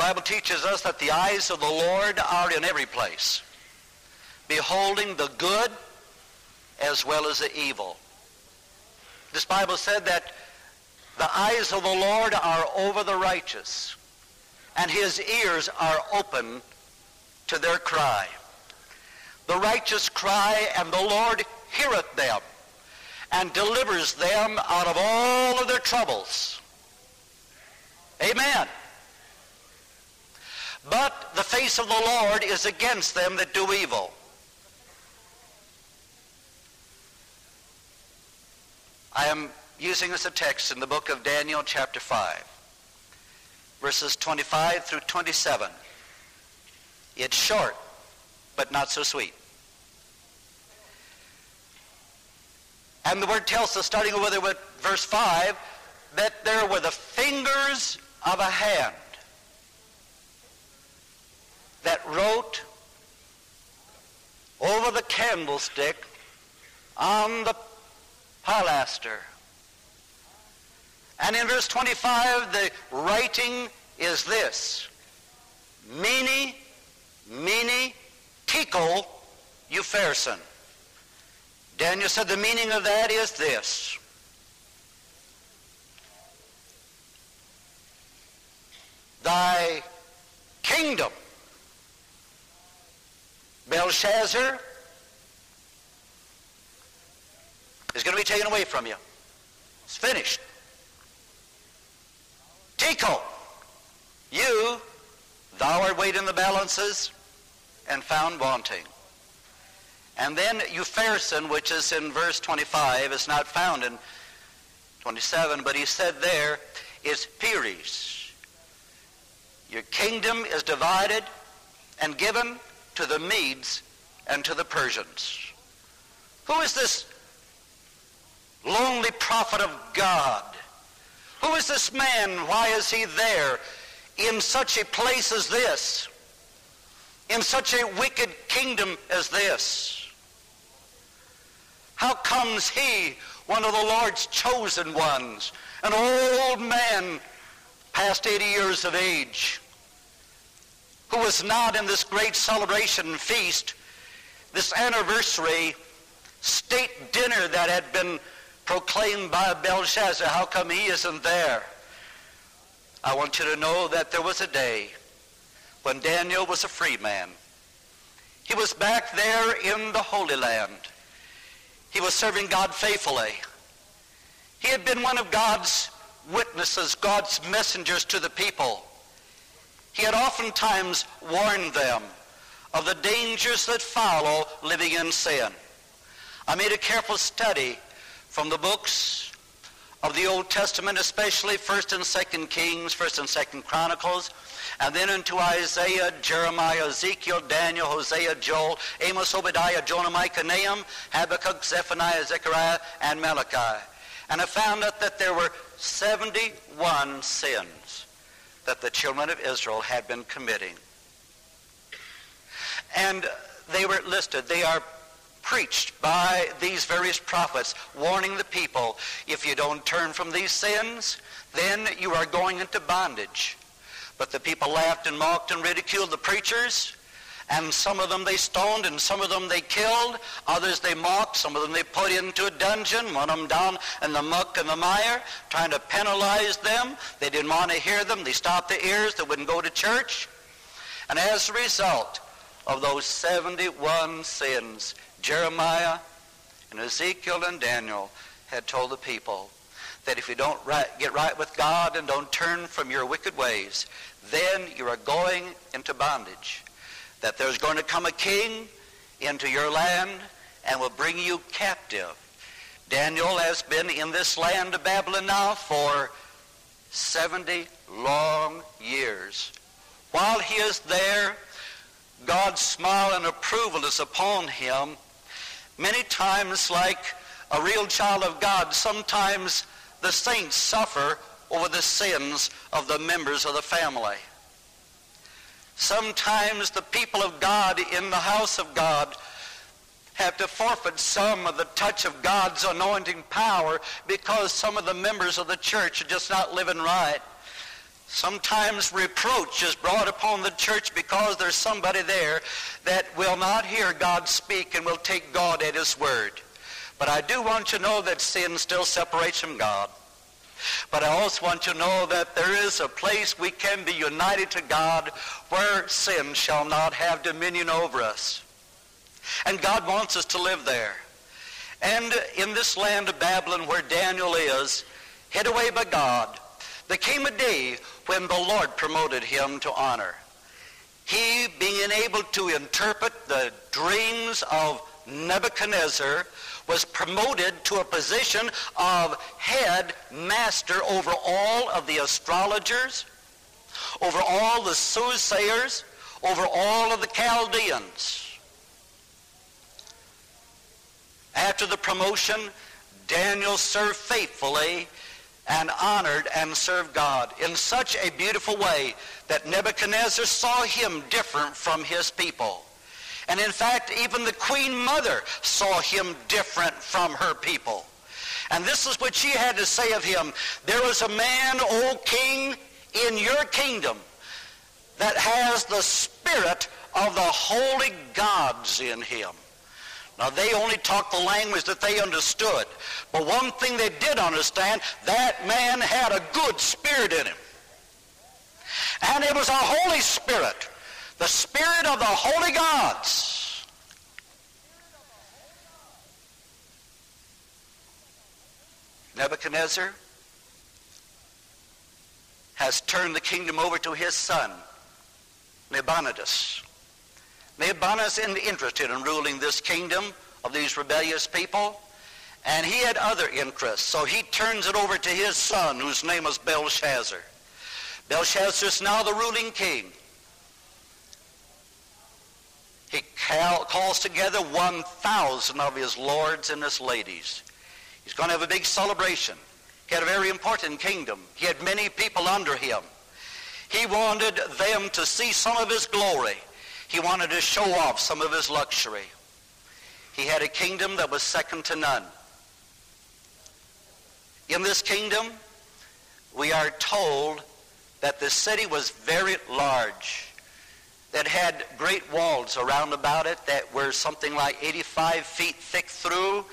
Bible teaches us that the eyes of the Lord are in every place, beholding the good as well as the evil. This Bible said that the eyes of the Lord are over the righteous, and his ears are open to their cry. The righteous cry, and the Lord heareth them, and delivers them out of all of their troubles. Amen. But the face of the Lord is against them that do evil. I am using as a text in the book of Daniel chapter 5, verses 25 through 27. It's short, but not so sweet. And the word tells us, starting with verse 5, that there were the fingers of a hand that wrote over the candlestick on the pilaster. And in verse 25, the writing is this: Mene, Mene, Tekel, Upharsin. Daniel said the meaning of that is this: thy kingdom, Belshazzar, is going to be taken away from you. It's finished. Tekel, thou art weighed in the balances and found wanting. And then Upharsin, which is in verse 25, is not found in 27, but he said there is Peres. Your kingdom is divided and given to the Medes and to the Persians. Who is this lonely prophet of God? Who is this man? Why is he there in such a place as this? In such a wicked kingdom as this? How comes he, one of the Lord's chosen ones, an old man past 80 years of age, who was not in this great celebration feast, this anniversary state dinner that had been proclaimed by Belshazzar, how come he isn't there? I want you to know that there was a day when Daniel was a free man. He was back there in the Holy Land. He was serving God faithfully. He had been one of God's witnesses, God's messengers to the people. He had oftentimes warned them of the dangers that follow living in sin. I made a careful study from the books of the Old Testament, especially 1st and 2nd Kings, 1st and 2nd Chronicles, and then into Isaiah, Jeremiah, Ezekiel, Daniel, Hosea, Joel, Amos, Obadiah, Jonah, Micah, Nahum, Habakkuk, Zephaniah, Zechariah, and Malachi. And I found out that there were 71 sins that the children of Israel had been committing. And they were listed. They are preached by these various prophets, warning the people, if you don't turn from these sins, then you are going into bondage. But the people laughed and mocked and ridiculed the preachers, and some of them they stoned, and some of them they killed, others they mocked, some of them they put into a dungeon, one of them down in the muck and the mire, trying to penalize them. They didn't want to hear them. They stopped their ears. They wouldn't go to church. And as a result of those 71 sins, Jeremiah and Ezekiel and Daniel had told the people that if you don't get right with God and don't turn from your wicked ways, then you are going into bondage. That there's going to come a king into your land and will bring you captive. Daniel has been in this land of Babylon now for 70 long years. While he is there, God's smile and approval is upon him. Many times, like a real child of God, sometimes the saints suffer over the sins of the members of the family. Sometimes the people of God in the house of God have to forfeit some of the touch of God's anointing power because some of the members of the church are just not living right. Sometimes reproach is brought upon the church because there's somebody there that will not hear God speak and will take God at his word. But I do want you to know that sin still separates from God. But I also want you to know that there is a place we can be united to God where sin shall not have dominion over us. And God wants us to live there. And in this land of Babylon where Daniel is, hid away by God, there came a day when the Lord promoted him to honor. He, being able to interpret the dreams of Nebuchadnezzar, was promoted to a position of head master over all of the astrologers, over all the soothsayers, over all of the Chaldeans. After the promotion, Daniel served faithfully and honored and served God in such a beautiful way that Nebuchadnezzar saw him different from his people. And in fact, even the queen mother saw him different from her people. And this is what she had to say of him. There is a man, O king, in your kingdom that has the spirit of the holy gods in him. Now, they only talked the language that they understood. But one thing they did understand, that man had a good spirit in him. And it was a Holy Spirit, the spirit of the holy gods. Nebuchadnezzar has turned the kingdom over to his son, Nabonidus. Nabonidus is interested in ruling this kingdom of these rebellious people, and he had other interests, so he turns it over to his son, whose name was Belshazzar. Belshazzar is now the ruling king. He calls together 1,000 of his lords and his ladies. He's going to have a big celebration. He had a very important kingdom. He had many people under him. He wanted them to see some of his glory. He wanted to show off some of his luxury. He had a kingdom that was second to none. In this kingdom, we are told that the city was very large. That had great walls around about it that were something like 85 feet thick through,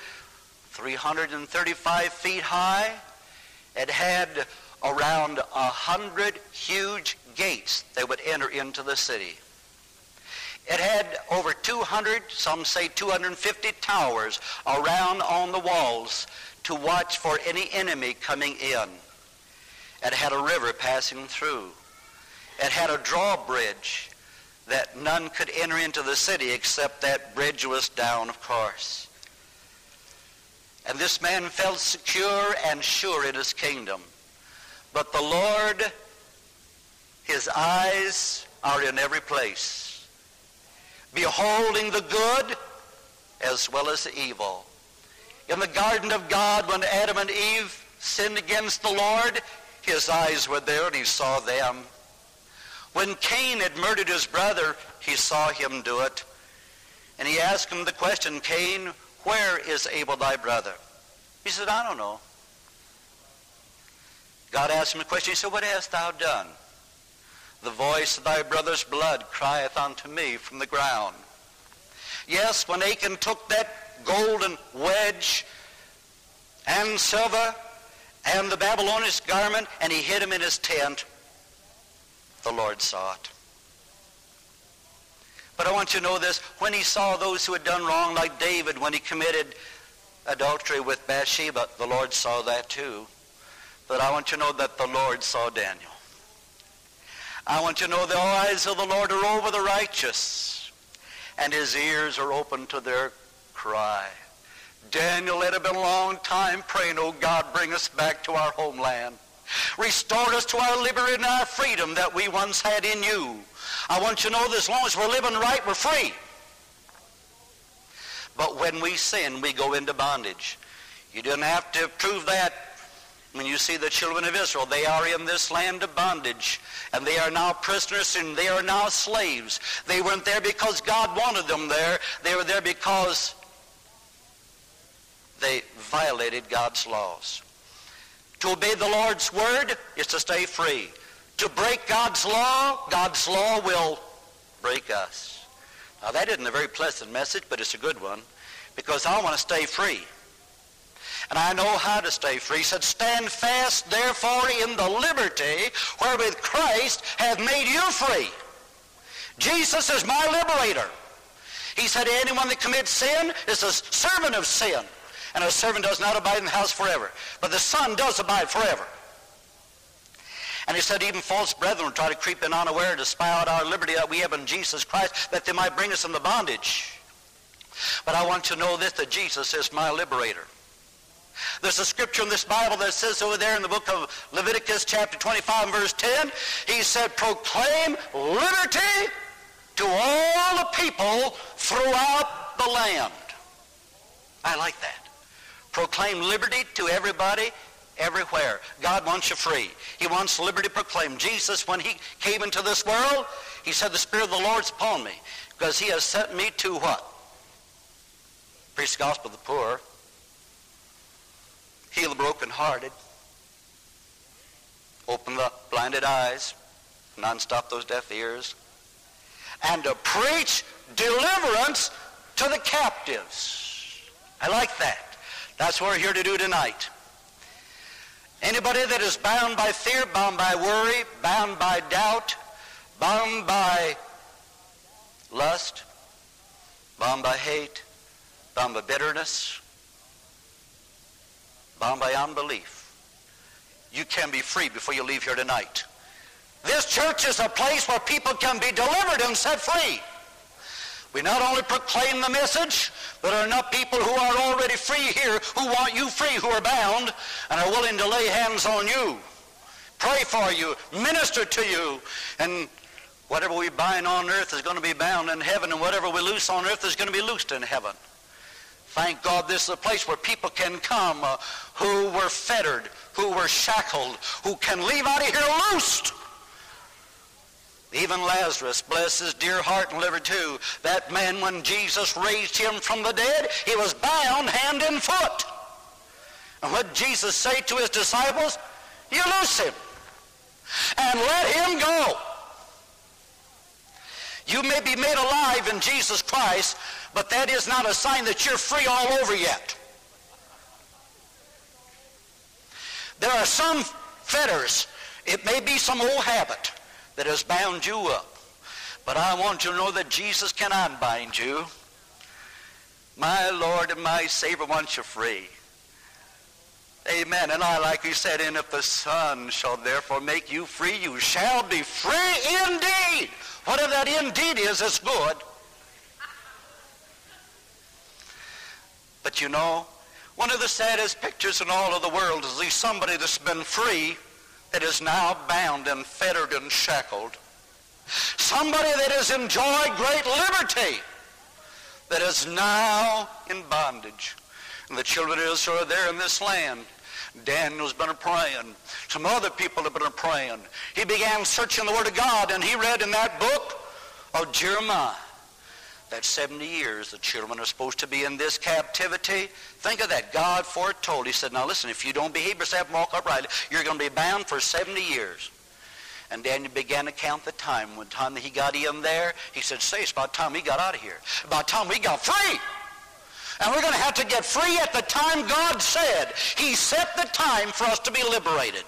335 feet high. It had around 100 huge gates that would enter into the city. It had over 200, some say 250 towers around on the walls to watch for any enemy coming in. It had a river passing through. It had a drawbridge that none could enter into the city except that bridge was down, of course. And this man felt secure and sure in his kingdom. But the Lord, his eyes are in every place, beholding the good as well as the evil. In the garden of God, when Adam and Eve sinned against the Lord, his eyes were there and he saw them. When Cain had murdered his brother, he saw him do it. And he asked him the question, Cain, where is Abel thy brother? He said, I don't know. God asked him a question. He said, what hast thou done? The voice of thy brother's blood crieth unto me from the ground. Yes, when Achan took that golden wedge and silver and the Babylonian garment and he hid him in his tent, the Lord saw it. But I want you to know this. When he saw those who had done wrong, like David when he committed adultery with Bathsheba, the Lord saw that too. But I want you to know that the Lord saw Daniel. I want you to know the eyes of the Lord are over the righteous, and his ears are open to their cry. Daniel, it had been a long time praying, oh God, bring us back to our homeland. Restore us to our liberty and our freedom that we once had in you. I want you to know that as long as we're living right, we're free. But when we sin, we go into bondage. You didn't have to prove that. When you see the children of Israel, they are in this land of bondage, and they are now prisoners, and they are now slaves. They weren't there because God wanted them there. They were there because they violated God's laws. To obey the Lord's word is to stay free. to break God's law will break us. Now that isn't a very pleasant message, but it's a good one, because I want to stay free. And I know how to stay free. He said, stand fast, therefore, in the liberty wherewith Christ hath made you free. Jesus is my liberator. He said, anyone that commits sin is a servant of sin. And a servant does not abide in the house forever. But the Son does abide forever. And he said, even false brethren will try to creep in unaware to spy out our liberty that we have in Jesus Christ, that they might bring us into bondage. But I want you to know this, that Jesus is my liberator. There's a scripture in this Bible that says over there in the book of Leviticus chapter 25 and verse 10, he said, proclaim liberty to all the people throughout the land. I like that. Proclaim liberty to everybody, everywhere. God wants you free. He wants liberty proclaimed. Jesus, when he came into this world, he said, the Spirit of the Lord's upon me, because he has sent me to what? Preach the gospel to the poor, heal the brokenhearted, open the blinded eyes, and unstop those deaf ears, and to preach deliverance to the captives. I like that. That's what we're here to do tonight. Anybody that is bound by fear, bound by worry, bound by doubt, bound by lust, bound by hate, bound by bitterness, bound by unbelief, you can be free before you leave here tonight. This church is a place where people can be delivered and set free. We not only proclaim the message, but there are enough people who are already free here who want you free, who are bound, and are willing to lay hands on you, pray for you, minister to you, and whatever we bind on earth is going to be bound in heaven, and whatever we loose on earth is going to be loosed in heaven. Thank God this is a place where people can come who were fettered, who were shackled, who can leave out of here loosed. Even Lazarus, bless his dear heart and liver too. That man, when Jesus raised him from the dead, he was bound hand and foot. And what did Jesus say to his disciples? You loose him and let him go. You may be made alive in Jesus Christ, but that is not a sign that you're free all over yet. There are some fetters. It may be some old habit that has bound you up. But I want you to know that Jesus can unbind you. My Lord and my Savior wants you free. Amen. And I, like he said, and if the Son shall therefore make you free, you shall be free indeed. Whatever that indeed is, it's good. But you know, one of the saddest pictures in all of the world is see somebody that's been free that is now bound and fettered and shackled. Somebody that has enjoyed great liberty that is now in bondage. And the children of Israel are there in this land. Daniel's been praying. Some other people have been praying. He began searching the Word of God, and he read in that book of Jeremiah that 70 years the children are supposed to be in this captivity. Think of that. God foretold. He said, now listen, if you don't behave yourself and walk uprightly, you're going to be bound for 70 years. And Daniel began to count the time. When time that he got in there, he said, say, it's about time we got out of here. About time we got free. And we're going to have to get free at the time God said. He set the time for us to be liberated.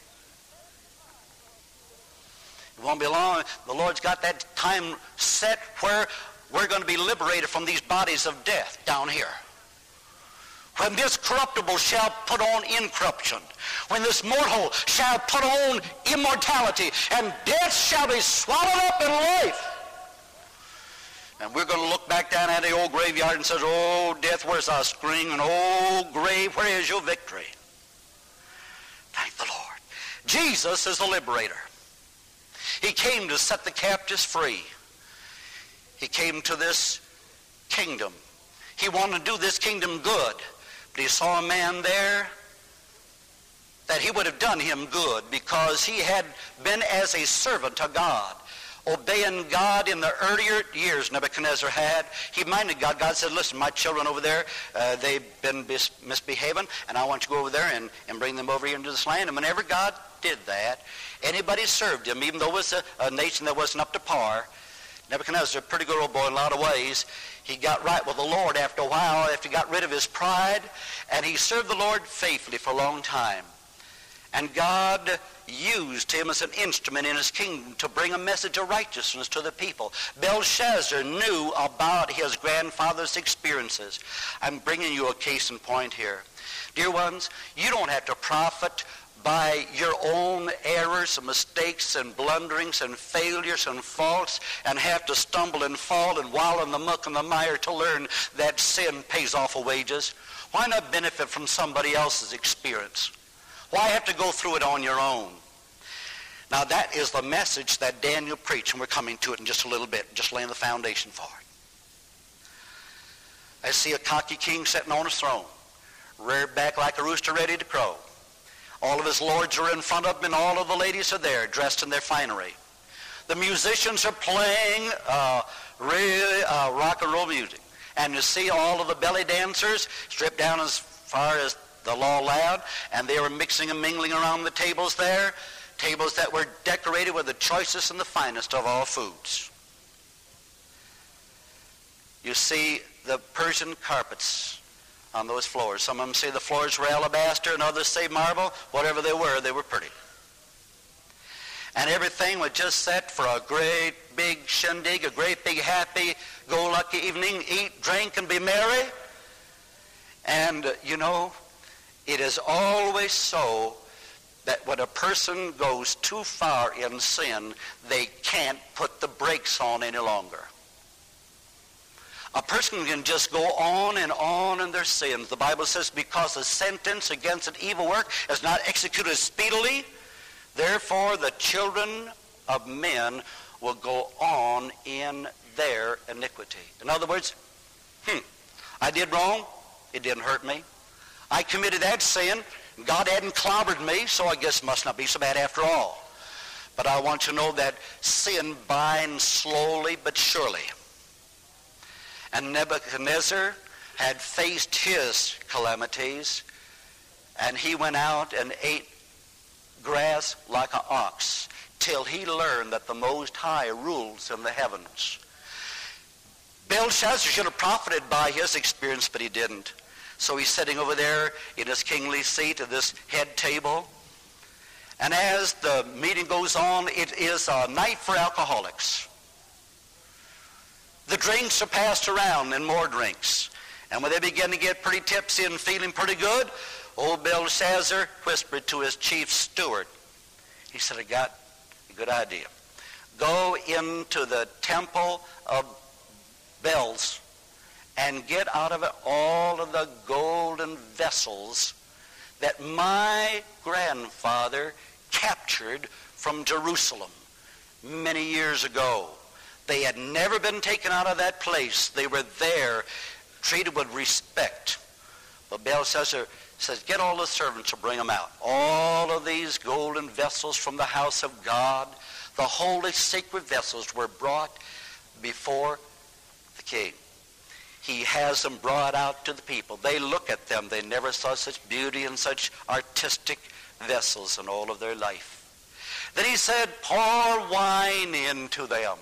It won't be long. The Lord's got that time set where we're going to be liberated from these bodies of death down here. When this corruptible shall put on incorruption, when this mortal shall put on immortality, and death shall be swallowed up in life. And we're going to look back down at the old graveyard and say, oh, death, where's our sting? And oh, grave, where is your victory? Thank the Lord. Jesus is the liberator. He came to set the captives free. He came to this kingdom. He wanted to do this kingdom good. But he saw a man there that he would have done him good because he had been as a servant to God, obeying God in the earlier years Nebuchadnezzar had. He minded God. God said, listen, my children over there, they've been misbehaving, and I want you to go over there and bring them over here into this land. And whenever God did that. Anybody served him, even though it was a nation that wasn't up to par. Nebuchadnezzar, a pretty good old boy in a lot of ways. He got right with the Lord after a while, after he got rid of his pride, and he served the Lord faithfully for a long time. And God used him as an instrument in his kingdom to bring a message of righteousness to the people. Belshazzar knew about his grandfather's experiences. I'm bringing you a case in point here. Dear ones, you don't have to profit by your own errors and mistakes and blunderings and failures and faults and have to stumble and fall and wallow in the muck and the mire to learn that sin pays off of wages. Why not benefit from somebody else's experience? Why have to go through it on your own? Now that is the message that Daniel preached, and we're coming to it in just a little bit, just laying the foundation for it. I see a cocky king sitting on his throne, reared back like a rooster ready to crow. All of his lords are in front of him, and all of the ladies are there, dressed in their finery. The musicians are playing really rock and roll music. And you see all of the belly dancers stripped down as far as the law allowed, and they were mixing and mingling around the tables there, tables that were decorated with the choicest and the finest of all foods. You see the Persian carpets on those floors. Some of them say the floors were alabaster, and others say marble. Whatever they were pretty. And everything was just set for a great big shindig, a great big happy-go-lucky evening, eat, drink, and be merry. And, you know, it is always so that when a person goes too far in sin, they can't put the brakes on any longer. A person can just go on in their sins. The Bible says, because the sentence against an evil work is not executed speedily, therefore the children of men will go on in their iniquity. In other words, I did wrong. It didn't hurt me. I committed that sin. God hadn't clobbered me, so I guess it must not be so bad after all. But I want you to know that sin binds slowly but surely. And Nebuchadnezzar had faced his calamities, and he went out and ate grass like an ox till he learned that the Most High rules in the heavens. Belshazzar should have profited by his experience, but he didn't. So he's sitting over there in his kingly seat at this head table. And as the meeting goes on, it is a night for alcoholics. The drinks are passed around and more drinks. And when they begin to get pretty tipsy and feeling pretty good, old Belshazzar whispered to his chief steward. He said, I got a good idea. Go into the temple of Bells and get out of it all of the golden vessels that my grandfather captured from Jerusalem many years ago. They had never been taken out of that place. They were there, treated with respect. But Belshazzar says, get all the servants to bring them out. All of these golden vessels from the house of God, the holy sacred vessels, were brought before the king. He has them brought out to the people. They look at them. They never saw such beauty and such artistic vessels in all of their life. Then he said, pour wine into them,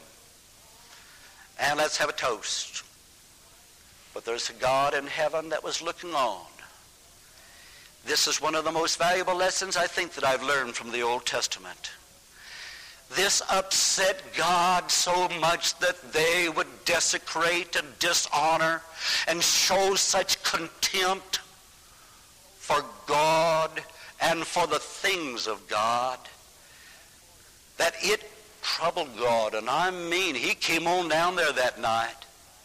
and let's have a toast. But there's a God in heaven that was looking on. This is one of the most valuable lessons I think that I've learned from the Old Testament. This upset God so much that they would desecrate and dishonor and show such contempt for God and for the things of God that it troubled God. And I mean, he came on down there that night.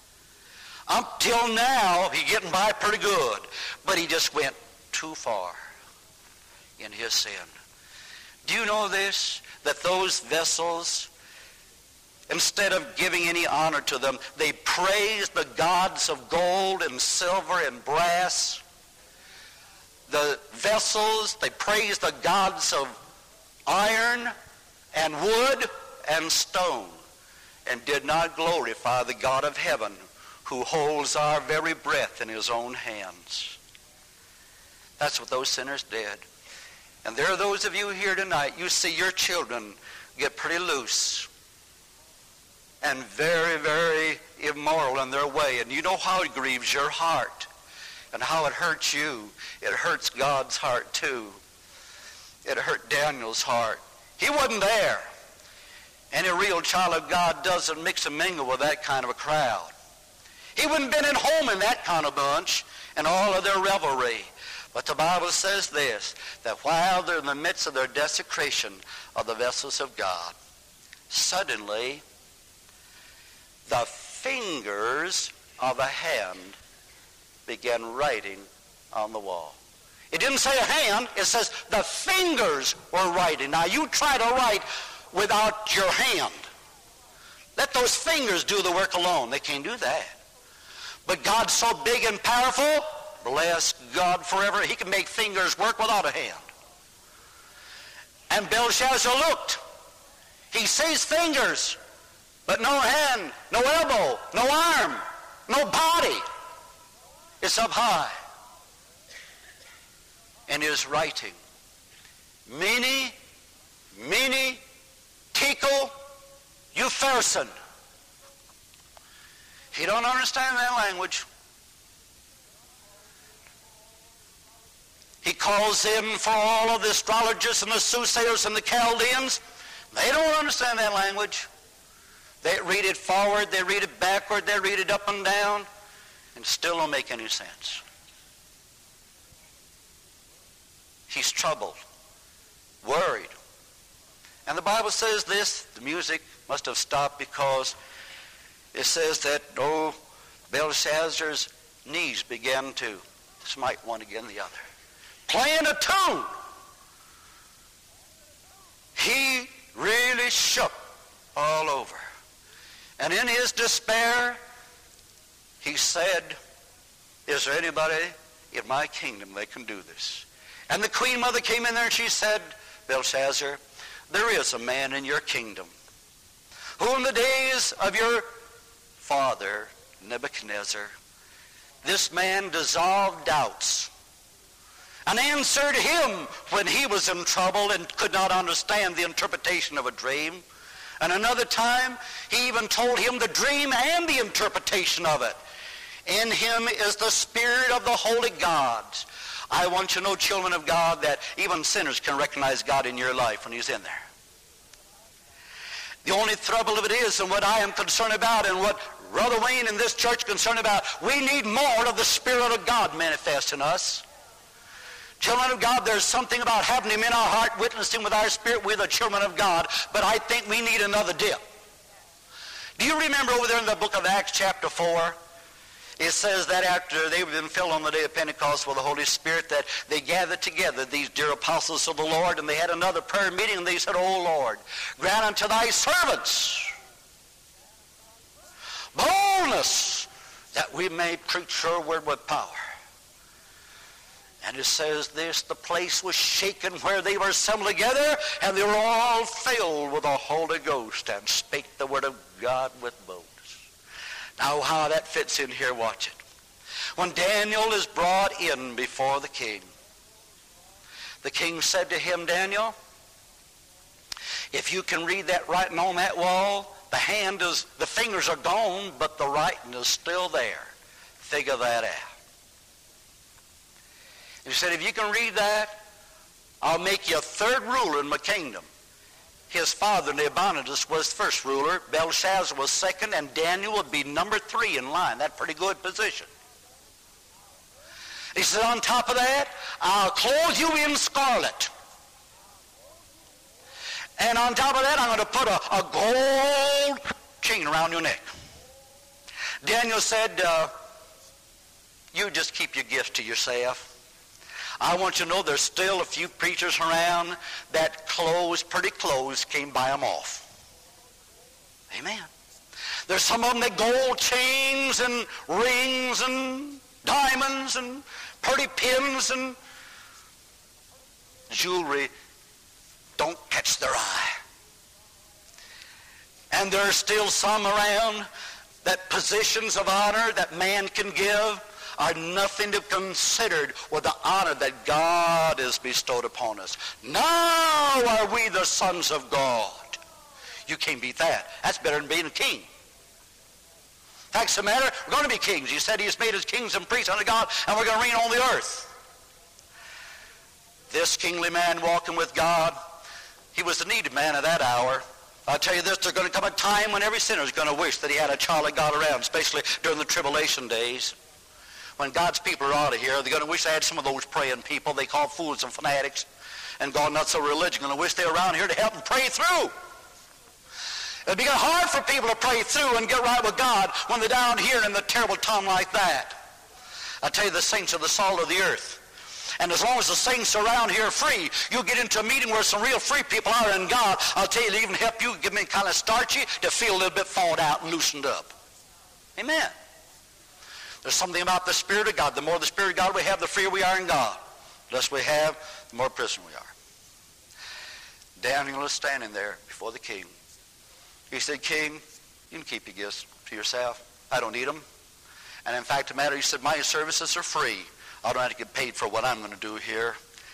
Up till now, he's getting by pretty good, but he just went too far in his sin. Do you know this? That those vessels, instead of giving any honor to them, they praised the gods of gold and silver and brass. The vessels, they praised the gods of iron and wood and stone, and did not glorify the God of heaven, who holds our very breath in his own hands. That's what those sinners did. And there are those of you here tonight, you see your children get pretty loose and very, very immoral in their way. And you know how it grieves your heart and how it hurts you. It hurts God's heart too. It hurt Daniel's heart. He wasn't there. Any real child of God doesn't mix and mingle with that kind of a crowd. He wouldn't have been at home in that kind of bunch and all of their revelry. But the Bible says this, that while they're in the midst of their desecration of the vessels of God, suddenly the fingers of a hand began writing on the wall. It didn't say a hand, it says the fingers were writing. Now you try to write without your hand. Let those fingers do the work alone. They can't do that. But God's so big and powerful, bless God forever, he can make fingers work without a hand. And Belshazzar looked. He sees fingers, but no hand, no elbow, no arm, no body. It's up high. And is writing, Mene, Mene, Tekel, Upharsin. He don't understand that language. He calls in for all of the astrologers and the soothsayers and the Chaldeans. They don't understand that language. They read it forward, they read it backward, they read it up and down, and still don't make any sense. He's troubled, worried. And the Bible says this, the music must have stopped because it says that, Belshazzar's knees began to smite one against the other. Playing a tune. He really shook all over. And in his despair, he said, is there anybody in my kingdom that can do this? And the queen mother came in there and she said, Belshazzar, there is a man in your kingdom who in the days of your father, Nebuchadnezzar, this man dissolved doubts and answered him when he was in trouble and could not understand the interpretation of a dream. And another time, he even told him the dream and the interpretation of it. In him is the Spirit of the Holy God. I want you to know, children of God, that even sinners can recognize God in your life when he's in there. The only trouble of it is, and what I am concerned about, and what Brother Wayne and this church are concerned about, we need more of the Spirit of God manifest in us. Children of God, there's something about having him in our heart, witnessing with our spirit, we're the children of God, but I think we need another dip. Do you remember over there in the book of Acts chapter 4? It says that after they've been filled on the day of Pentecost with the Holy Spirit, that they gathered together, these dear apostles of the Lord, and they had another prayer meeting, and they said, O Lord, grant unto thy servants boldness that we may preach your word with power. And it says this, the place was shaken where they were assembled together, and they were all filled with the Holy Ghost and spake the word of God with boldness. Now how that fits in here, watch it. When Daniel is brought in before the king said to him, Daniel, if you can read that writing on that wall, the fingers are gone, but the writing is still there. Figure that out. He said, if you can read that, I'll make you a third ruler in my kingdom. His father, Nabonidus, was first ruler. Belshazzar was second, and Daniel would be number 3 in line. That's a pretty good position. He said, on top of that, I'll clothe you in scarlet. And on top of that, I'm going to put a gold chain around your neck. Daniel said, you just keep your gifts to yourself. I want you to know there's still a few preachers around that pretty clothes came by them off. Amen. There's some of them that gold chains and rings and diamonds and pretty pins and jewelry don't catch their eye. And there are still some around that positions of honor that man can give. are nothing to be considered with the honor that God has bestowed upon us. Now are we the sons of God. You can't beat that. That's better than being a king. Facts of the matter, we're going to be kings. He said he has made us kings and priests unto God, and we're going to reign on the earth. This kingly man walking with God, he was the needed man of that hour. I'll tell you this, there's going to come a time when every sinner is going to wish that he had a child of God around, especially during the tribulation days. When God's people are out of here, they're going to wish they had some of those praying people they call fools and fanatics, and God not so religious, going to wish they were around here to help them pray through. It'd be hard for people to pray through and get right with God when they're down here in the terrible time like that. I tell you, the saints are the salt of the earth. And as long as the saints around here are free, you'll get into a meeting where some real free people are in God. I'll tell you, it'll even help you give me kind of starchy to feel a little bit thawed out and loosened up. Amen. There's something about the Spirit of God. The more the Spirit of God we have, the freer we are in God. The less we have, the more prison we are. Daniel is standing there before the king. He said, King, you can keep your gifts to yourself. I don't need them. And in fact, the matter, he said, my services are free. I don't have to get paid for what I'm going to do here.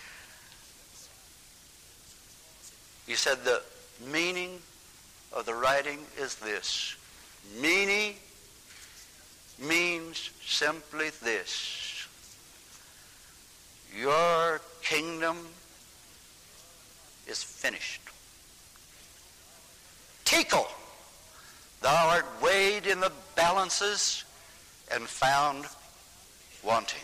He said the meaning of the writing is this. Meaning means simply this. Your kingdom is finished. Tekel, thou art weighed in the balances and found wanting.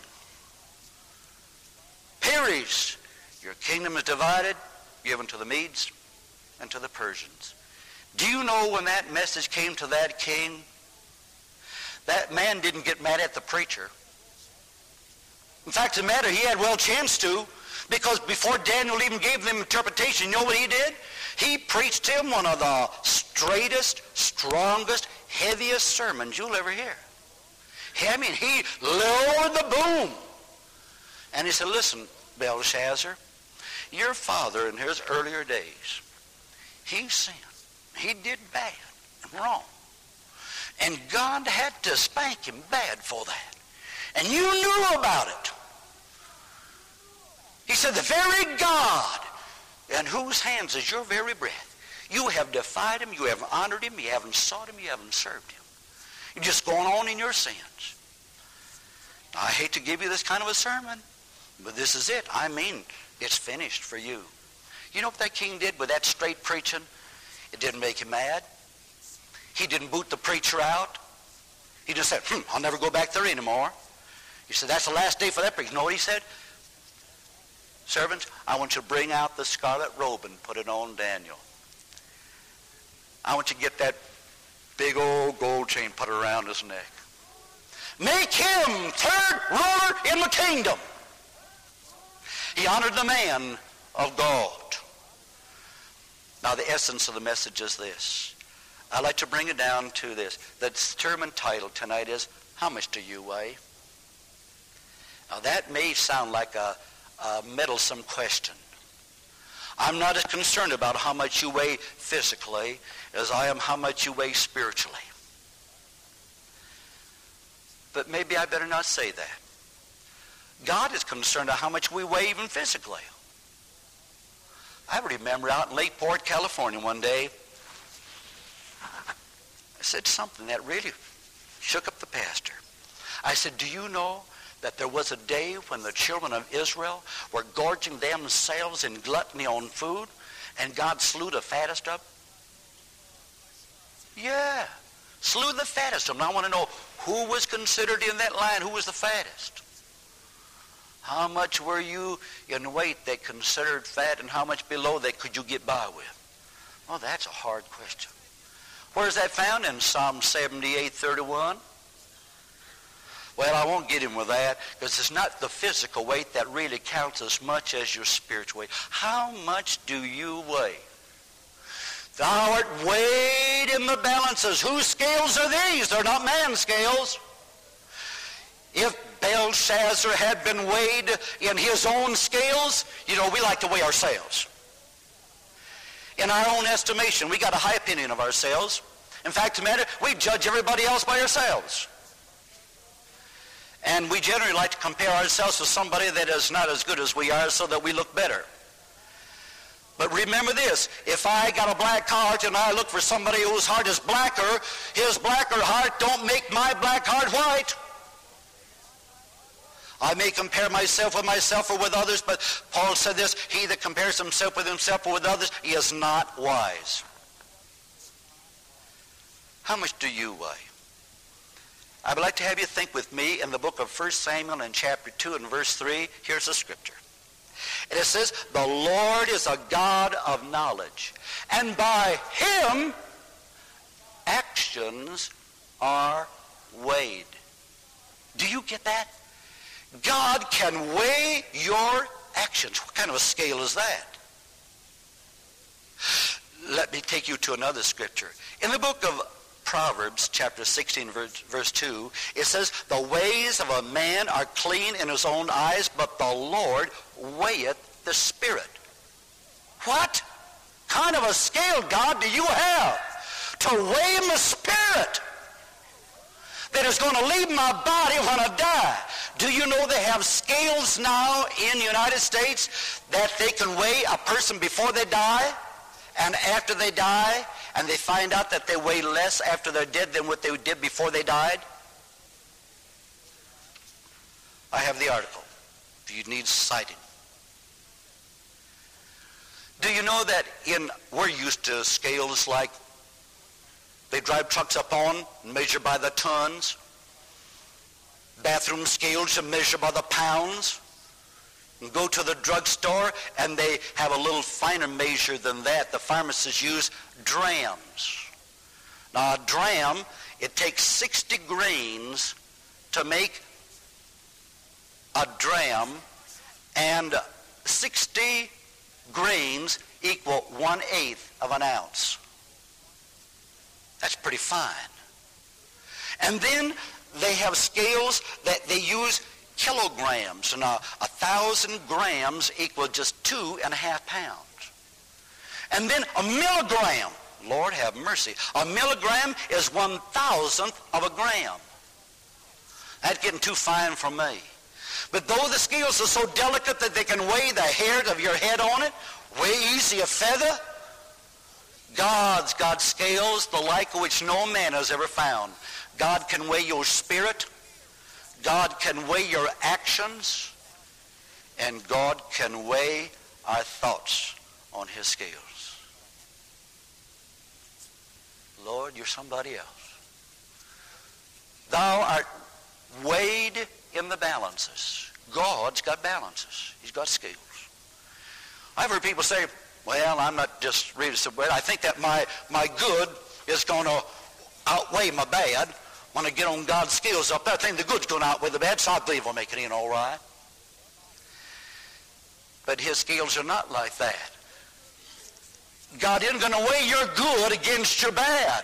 Peres, your kingdom is divided, given to the Medes and to the Persians. Do you know when that message came to that king, that man didn't get mad at the preacher. In fact, the matter, he had well chance to, because before Daniel even gave them interpretation, you know what he did? He preached him one of the straightest, strongest, heaviest sermons you'll ever hear. I mean, he lowered the boom. And he said, listen, Belshazzar, your father in his earlier days, he sinned. He did bad and wrong. And God had to spank him bad for that. And you knew about it. He said, the very God in whose hands is your very breath, you have defied him, you haven't honored him, you haven't sought him, you haven't served him. You're just going on in your sins. Now, I hate to give you this kind of a sermon, but this is it. I mean, it's finished for you. You know what that king did with that straight preaching? It didn't make him mad. He didn't boot the preacher out. He just said, I'll never go back there anymore. He said, that's the last day for that preacher. You know what he said? Servants, I want you to bring out the scarlet robe and put it on Daniel. I want you to get that big old gold chain, put it around his neck. Make him third ruler in the kingdom. He honored the man of God. Now, the essence of the message is this. I'd like to bring it down to this. The sermon title tonight is, How Much Do You Weigh? Now, that may sound like a meddlesome question. I'm not as concerned about how much you weigh physically as I am how much you weigh spiritually. But maybe I better not say that. God is concerned about how much we weigh even physically. I remember out in Lakeport, California one day, I said something that really shook up the pastor. I said, do you know that there was a day when the children of Israel were gorging themselves in gluttony on food, and God slew the fattest of them? Yeah, slew the fattest of them. I want to know who was considered in that line, who was the fattest? How much were you in weight that considered fat, and how much below that could you get by with? Well, that's a hard question. Where is that found? In Psalm 78:31. Well, I won't get him with that, because it's not the physical weight that really counts as much as your spiritual weight. How much do you weigh? Thou art weighed in the balances. Whose scales are these? They're not man's scales. If Belshazzar had been weighed in his own scales, you know, we like to weigh ourselves. In our own estimation, we got a high opinion of ourselves. In fact, the matter, we judge everybody else by ourselves. And we generally like to compare ourselves with somebody that is not as good as we are so that we look better. But remember this, if I got a black heart and I look for somebody whose heart is blacker, his blacker heart don't make my black heart white. I may compare myself or with others, but Paul said this, he that compares himself or with others, he is not wise. How much do you weigh? I would like to have you think with me in the book of 1 Samuel in chapter 2 and verse 3. Here's the scripture. And it says, the Lord is a God of knowledge, and by him actions are weighed. Do you get that? God can weigh your actions. What kind of a scale is that? Let me take you to another scripture. In the book of Proverbs, chapter 16, verse 2, it says, the ways of a man are clean in his own eyes, but the Lord weigheth the spirit. What kind of a scale, God, do you have to weigh my spirit that is going to leave my body when I die? Do you know they have scales now in the United States that they can weigh a person before they die and after they die, and they find out that they weigh less after they're dead than what they did before they died? I have the article if you need citing. Do you know that we're used to scales like they drive trucks up on and measure by the tons, bathroom scales to measure by the pounds, and go to the drugstore and they have a little finer measure than that. The pharmacists use drams. Now a dram, it takes 60 grains to make a dram, and 60 grains equal 1/8 of an ounce. That's pretty fine. And then they have scales that they use kilograms, and 1,000 grams equal just 2.5 pounds. And then a milligram, Lord have mercy, a milligram is 1,000th of a gram. That's getting too fine for me. But though the scales are so delicate that they can weigh the hair of your head on it, weigh easy a feather, God's got scales the like of which no man has ever found. God can weigh your spirit. God can weigh your actions. And God can weigh our thoughts on his scales. Lord, you're somebody else. Thou art weighed in the balances. God's got balances. He's got scales. I've heard people say, well, I'm not just reading so bad. I think that my good is going to outweigh my bad. When I get on God's scales up there, I think the good's going to outweigh the bad, so I believe we'll make it in all right. But his scales are not like that. God isn't going to weigh your good against your bad.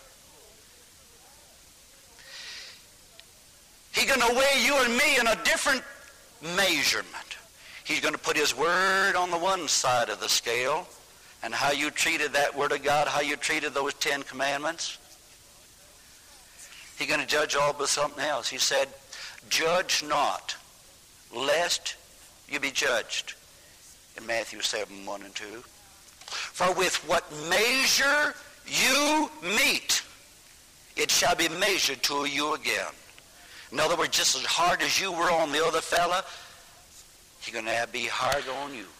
He's going to weigh you and me in a different measurement. He's going to put his word on the one side of the scale, and how you treated that word of God, how you treated those 10 commandments. He's going to judge all but something else. He said, judge not, lest you be judged. In Matthew 7, 1 and 2. For with what measure you meet, it shall be measured to you again. In other words, just as hard as you were on the other fella, he's going to be hard on you.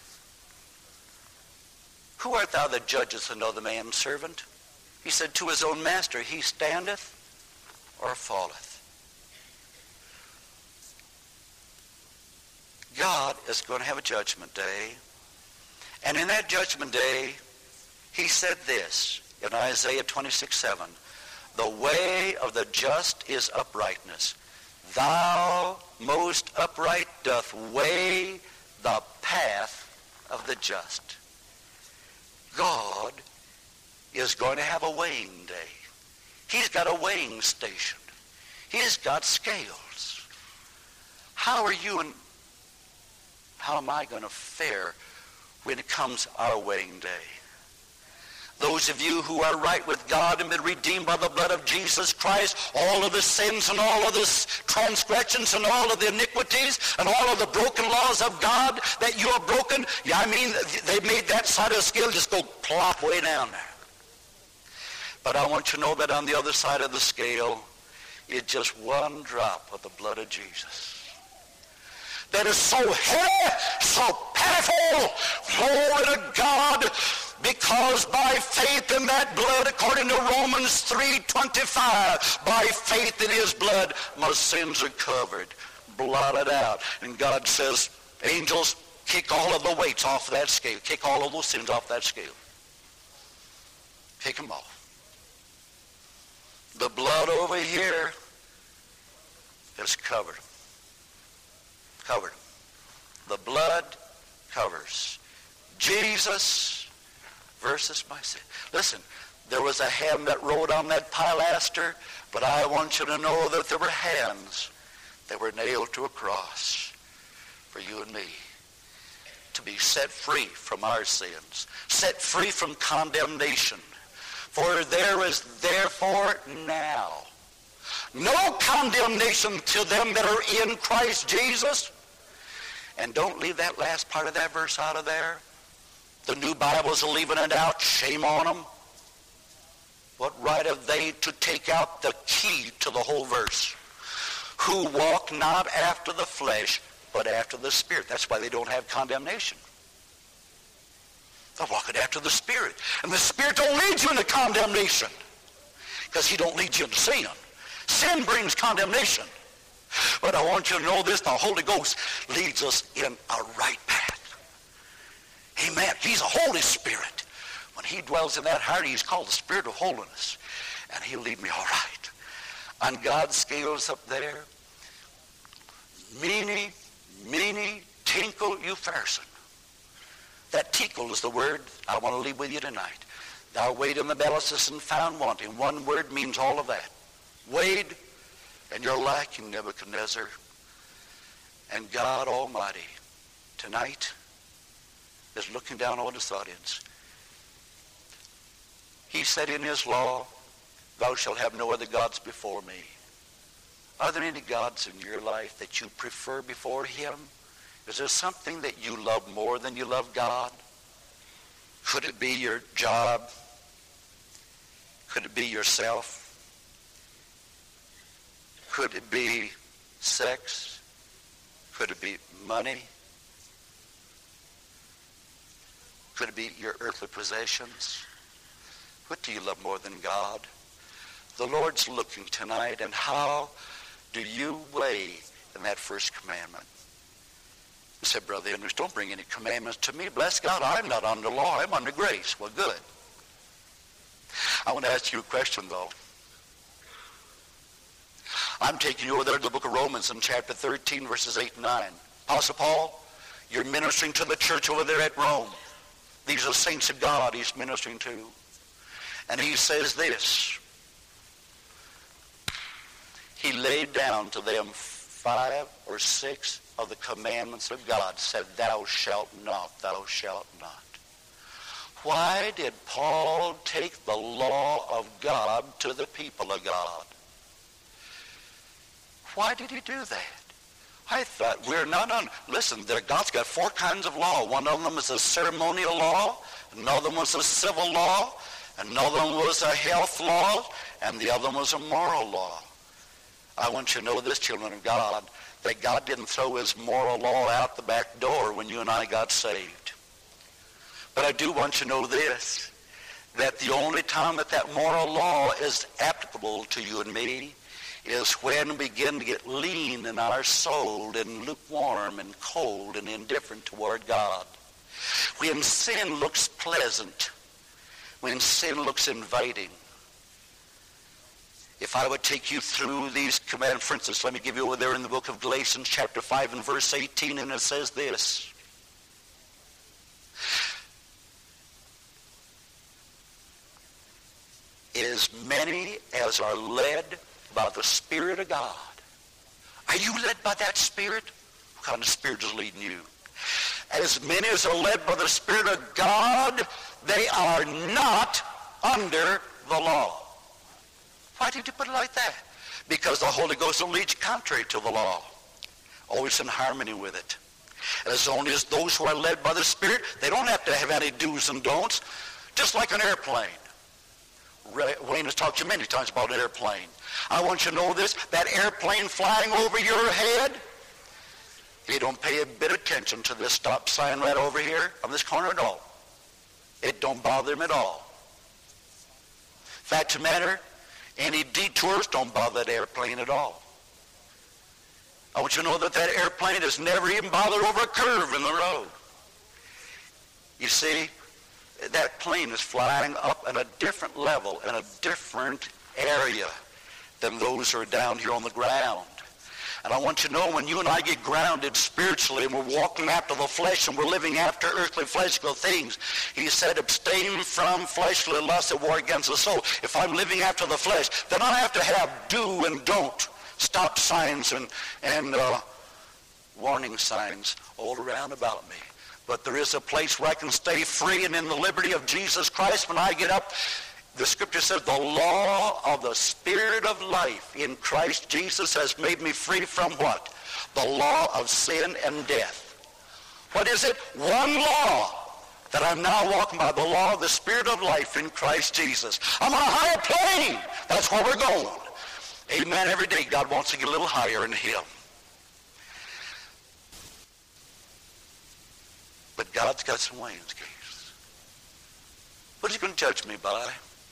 Who art thou that judgest another man's servant? He said, to his own master, he standeth or falleth. God is going to have a judgment day. And in that judgment day, he said this in Isaiah 26:7, the way of the just is uprightness. Thou, most upright, doth weigh the path of the just. God is going to have a weighing day. He's got a weighing station. He's got scales. How are you and how am I going to fare when it comes our weighing day? Those those of you who are right with God and been redeemed by the blood of Jesus Christ, all of the sins and all of the transgressions and all of the iniquities and all of the broken laws of God that you have broken, I mean, they made that side of the scale just go plop way down there. But I want you to know that on the other side of the scale is just one drop of the blood of Jesus. That is so heavy, so powerful, glory to God, because by faith in that blood, according to Romans 3:25, by faith in his blood, my sins are covered, blotted out. And God says, angels, kick all of the weights off that scale. Kick all of those sins off that scale. Kick them off. The blood over here is covered. Covered. The blood covers. Jesus versus my sin. Listen, there was a hand that rode on that pilaster, but I want you to know that there were hands that were nailed to a cross for you and me to be set free from our sins, set free from condemnation. For there is therefore now no condemnation to them that are in Christ Jesus. And don't leave that last part of that verse out of there. The new Bibles are leaving it out. Shame on them. What right have they to take out the key to the whole verse? Who walk not after the flesh, but after the Spirit. That's why they don't have condemnation. They're walking after the Spirit. And the Spirit don't lead you into condemnation, because he don't lead you into sin. Sin brings condemnation. But I want you to know this, the Holy Ghost leads us in a right path. Amen. He's a Holy Spirit. When he dwells in that heart, he's called the Spirit of holiness. And he'll lead me all right. On God's scales up there, meeny, tinkle, you Pharisee. That tinkle is the word I want to leave with you tonight. Thou weighed in the balances and found wanting. One word means all of that. Weighed, and you're lacking, Nebuchadnezzar. And God Almighty tonight is looking down on this audience. He said in his law, thou shalt have no other gods before me. Are there any gods in your life that you prefer before him? Is there something that you love more than you love God? Could it be your job? Could it be yourself? Could it be sex? Could it be money? Could it be your earthly possessions? What do you love more than God? The Lord's looking tonight, and how do you weigh in that first commandment? You said, Brother Andrews, don't bring any commandments to me. Bless God, I'm not under law, I'm under grace. Well, good. I want to ask you a question, though. I'm taking you over there to the book of Romans in chapter 13, verses 8 and 9. Apostle Paul, you're ministering to the church over there at Rome. These are the saints of God he's ministering to. And he says this. He laid down to them 5 or 6 of the commandments of God, said, thou shalt not, thou shalt not. Why did Paul take the law of God to the people of God? Why did he do that? I thought we're not on. Listen, God's got 4 kinds of law. One of them is a ceremonial law. Another one was a civil law. Another one was a health law. And the other one was a moral law. I want you to know this, children of God, that God didn't throw his moral law out the back door when you and I got saved. But I do want you to know this, that the only time that moral law is applicable to you and me is when we begin to get lean in our soul and lukewarm and cold and indifferent toward God. When sin looks pleasant, when sin looks inviting. If I would take you through these commands, for instance, let me give you over there in the book of Galatians chapter 5 and verse 18, and it says this. As many as are led by the Spirit of God. Are you led by that Spirit? What kind of Spirit is leading you? As many as are led by the Spirit of God, they are not under the law. Why did he put it like that? Because the Holy Ghost will lead you contrary to the law. Always in harmony with it. As only as those who are led by the Spirit, they don't have to have any do's and don'ts. Just like an airplane. Wayne has talked to you many times about an airplane. I want you to know this, that airplane flying over your head, he don't pay a bit of attention to this stop sign right over here on this corner at all. It don't bother him at all. Fact of the matter, any detours don't bother that airplane at all. I want you to know that that airplane has never even bothered over a curve in the road. You see, that plane is flying up at a different level, in a different area than those who are down here on the ground. And I want you to know, when you and I get grounded spiritually and we're walking after the flesh and we're living after earthly fleshly things, he said, abstain from fleshly lusts that war against the soul. If I'm living after the flesh, then I have to have do and don't, stop signs and warning signs all around about me. But there is a place where I can stay free and in the liberty of Jesus Christ. When I get up, the scripture says, the law of the Spirit of life in Christ Jesus has made me free from what? The law of sin and death. What is it? One law that I'm now walking by, the law of the Spirit of life in Christ Jesus. I'm on a higher plane. That's where we're going. Amen. Every day God wants to get a little higher in him. But God's got some way in his case. What is he going to judge me by?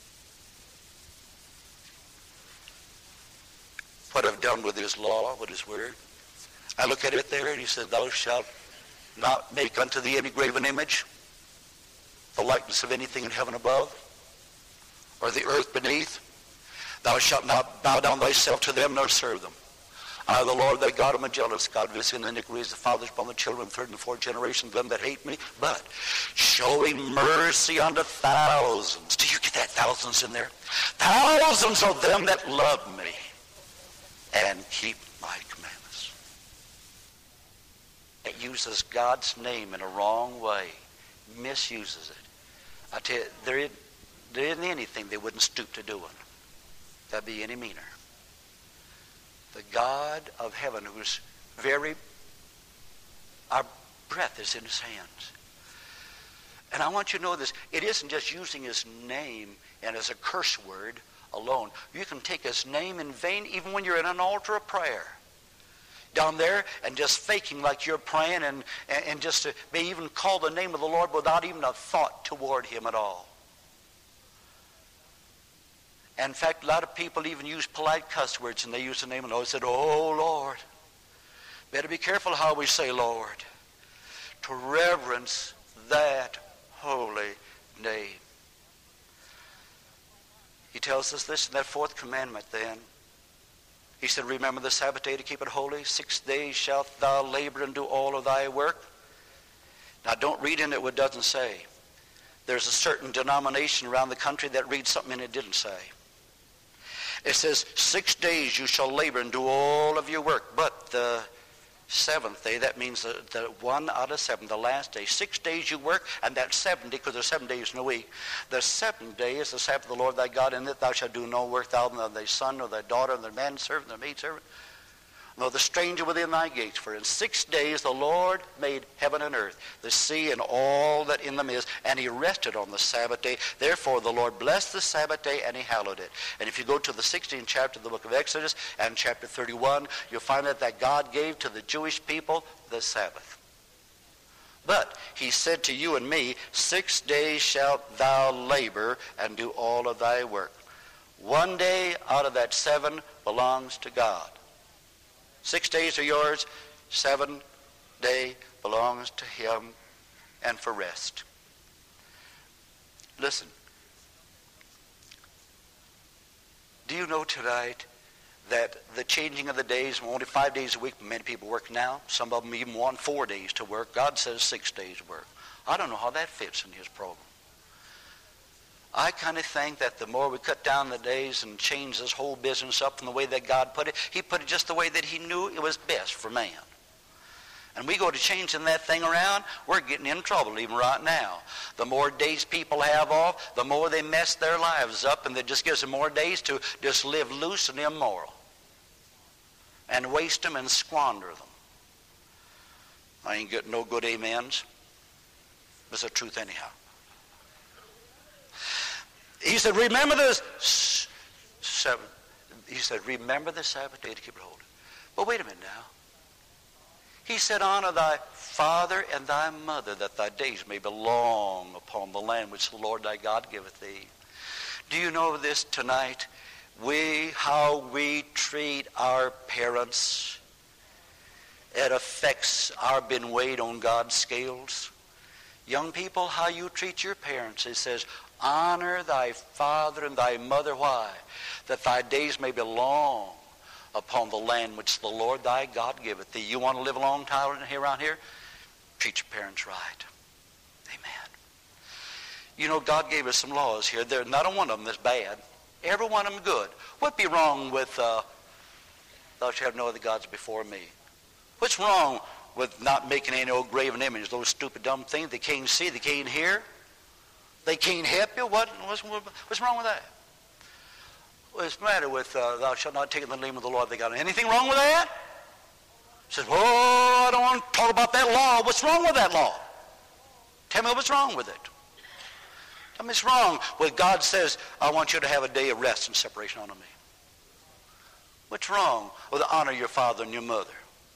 What I've done with his law, with his word. I look at it there and he says, thou shalt not make unto thee any graven image, the likeness of anything in heaven above, or the earth beneath. Thou shalt not bow down thyself to them nor serve them. I, the Lord thy God, am a jealous God, visiting the iniquities of the fathers upon the children, third and fourth generation of them that hate me, but showing mercy unto thousands. Do you get that? Thousands in there? Thousands of them that love me and keep my commandments. It uses God's name in a wrong way, misuses it. I tell you, there isn't anything they wouldn't stoop to doing that'd be any meaner. The God of heaven, who's our breath is in his hands. And I want you to know this, it isn't just using his name and as a curse word alone. You can take his name in vain even when you're in an altar of prayer. Down there and just faking like you're praying and just to may even call the name of the Lord without even a thought toward him at all. And in fact, a lot of people even use polite cuss words and they use the name of the Lord. They said, oh Lord. Better be careful how we say Lord. To reverence that holy name. He tells us this in that fourth commandment then. He said, remember the Sabbath day to keep it holy. 6 days shalt thou labor and do all of thy work. Now don't read in it what it doesn't say. There's a certain denomination around the country that reads something and it didn't say. It says, 6 days you shall labor and do all of your work. But the seventh day, that means the 1 out of 7, the last day. 6 days you work, and that 7th day, because there's 7 days in a week. The 7th day is the Sabbath of the Lord thy God, in it thou shalt do no work, thou nor thy son, nor thy daughter, nor thy manservant, nor maidservant, nor the stranger within thy gates. For in 6 days the Lord made heaven and earth, the sea and all that in them is, and he rested on the Sabbath day. Therefore the Lord blessed the Sabbath day, and he hallowed it. And if you go to the 16th chapter of the book of Exodus and chapter 31, you'll find that God gave to the Jewish people the Sabbath. But he said to you and me, 6 days shalt thou labor and do all of thy work. 1 day out of that 7 belongs to God. 6 days are yours, 7th day belongs to him, and for rest. Listen, do you know tonight that the changing of the days, only 5 days a week, many people work now. Some of them even want 4 days to work. God says 6 days work. I don't know how that fits in his program. I kind of think that the more we cut down the days and change this whole business up from the way that God put it, he put it just the way that he knew it was best for man. And we go to changing that thing around, we're getting in trouble even right now. The more days people have off, the more they mess their lives up, and that just gives them more days to just live loose and immoral and waste them and squander them. I ain't getting no good amens. It's the truth anyhow. He said, remember this seven. He said, remember the Sabbath day to keep it holy. But wait a minute now. He said, honor thy father and thy mother, that thy days may be long upon the land which the Lord thy God giveth thee. Do you know this tonight? How we treat our parents, it affects our being weighed on God's scales. Young people, how you treat your parents. It says, honor thy father and thy mother. Why? That thy days may be long upon the land which the Lord thy God giveth thee. You want to live a long time around here? Treat your parents right. Amen. You know, God gave us some laws here. There, not a one of them is bad. Every one of them good. What'd be wrong with thou shalt have no other gods before me? What's wrong with not making any old graven image? Those stupid dumb things they can't see, they can't hear, they can't help you. What's wrong with that? What's the matter with thou shalt not take in the name of the Lord thy God? Anything wrong with that? He says, oh, I don't want to talk about that law. What's wrong with that law? Tell me what's wrong with it. Tell me what's wrong with God says, I want you to have a day of rest and separation unto me. What's wrong with honor your father and your mother?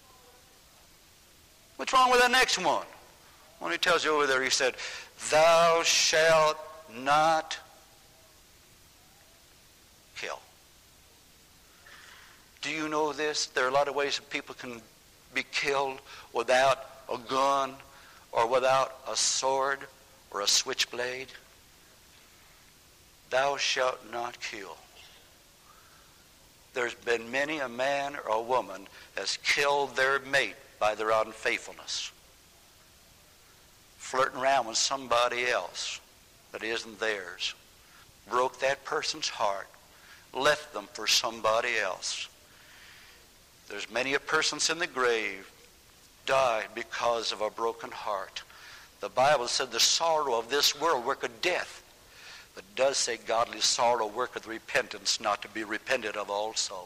What's wrong with the next one? When he tells you over there, he said, thou shalt not kill. Do you know this? There are a lot of ways that people can be killed without a gun or without a sword or a switchblade. Thou shalt not kill. There's been many a man or a woman has killed their mate by their unfaithfulness, flirting around with somebody else that isn't theirs, broke that person's heart, left them for somebody else. There's many a persons in the grave died because of a broken heart. The Bible said the sorrow of this world worketh death, but it does say godly sorrow worketh repentance, not to be repented of also.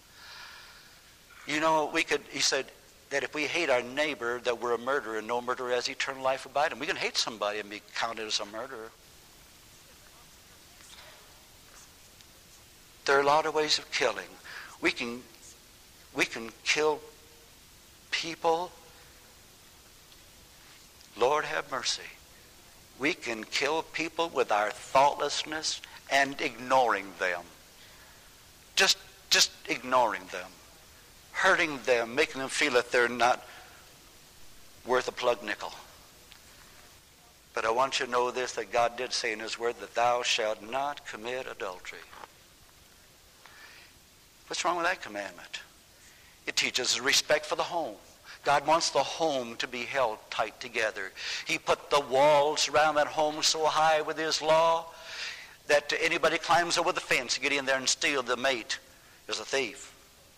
You know, he said that if we hate our neighbor, that we're a murderer, and no murderer has eternal life abide him. We can hate somebody and be counted as a murderer. There are a lot of ways of killing. We can kill people. Lord have mercy. We can kill people with our thoughtlessness and ignoring them. Just ignoring them. Hurting them, making them feel that they're not worth a plug nickel. But I want you to know this, that God did say in his word that thou shalt not commit adultery. What's wrong with that commandment? It teaches respect for the home. God wants the home to be held tight together. He put the walls around that home so high with his law that anybody climbs over the fence to get in there and steal the mate is a thief.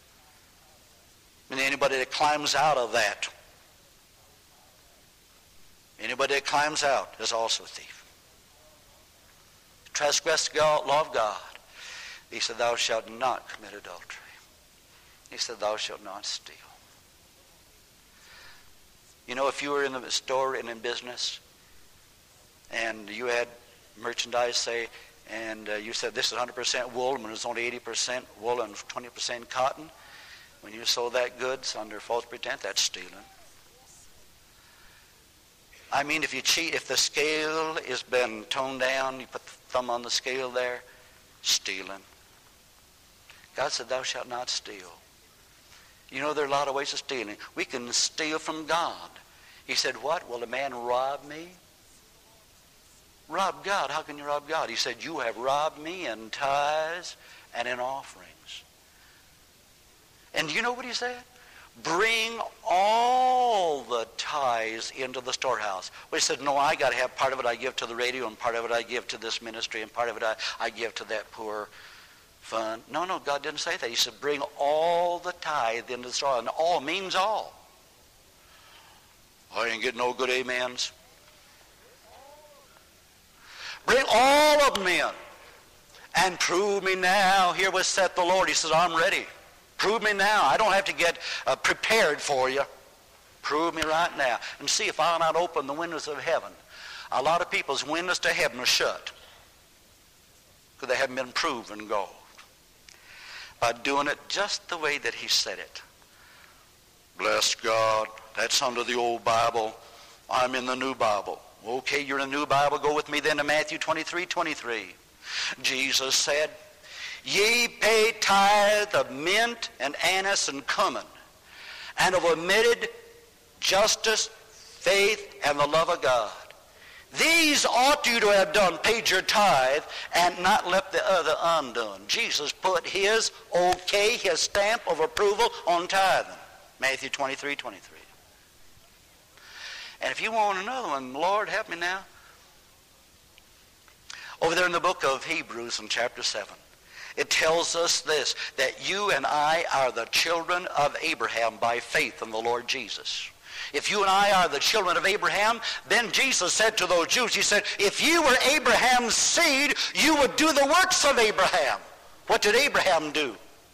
And anybody that climbs out of that, anybody that climbs out is also a thief. Transgress the law of God. He said, thou shalt not commit adultery. He said, thou shalt not steal. You know, if you were in the store and in business, and you had merchandise, say, and you said this is 100% wool, and it's only 80% wool and 20% cotton, when you sold that goods under false pretense, that's stealing. I mean, if you cheat, if the scale has been toned down, you put the thumb on the scale there, stealing. God said, thou shalt not steal. You know, there are a lot of ways of stealing. We can steal from God. He said, what? Will a man rob me? Rob God? How can you rob God? He said, you have robbed me in tithes and in offerings. And do you know what he said? Bring all the tithes into the storehouse. Well, he said, no, I got to have part of it I give to the radio, and part of it I give to this ministry, and part of it I give to that poor fund. No, God didn't say that. He said, bring all the tithe into the storehouse. And all means all. I ain't getting no good amens. Bring all of them in and prove me now. Here was saith the Lord. He says, I'm ready. Prove me now. I don't have to get prepared for you. Prove me right now. And see if I'll not open the windows of heaven. A lot of people's windows to heaven are shut because they haven't been proven gold. By doing it just the way that he said it. Bless God. That's under the old Bible. I'm in the new Bible. Okay, you're in the new Bible. Go with me then to Matthew 23:23. Jesus said, ye pay tithe of mint and anise and cumin, and have omitted justice, faith, and the love of God. These ought you to have done, paid your tithe, and not left the other undone. Jesus put his okay, his stamp of approval on tithing. Matthew 23:23. And if you want another one, Lord, help me now. Over there in the book of Hebrews in chapter 7, it tells us this, that you and I are the children of Abraham by faith in the Lord Jesus. If you and I are the children of Abraham, then Jesus said to those Jews, he said, if you were Abraham's seed, you would do the works of Abraham. What did Abraham do?